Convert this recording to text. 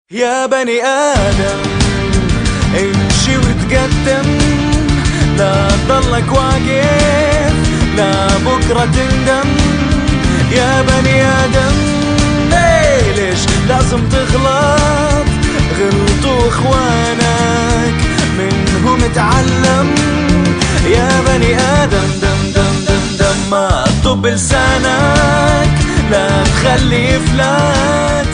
يا بني آدم امشي وتقدم، لا تضلك واقف لا بكرة تندم. يا بني آدم ليش لازم تغلط؟ غلطوا اخوانك منهم اتعلم. يا بني آدم دم دم دم دم ما تطب لسانك، لا تخلي فلان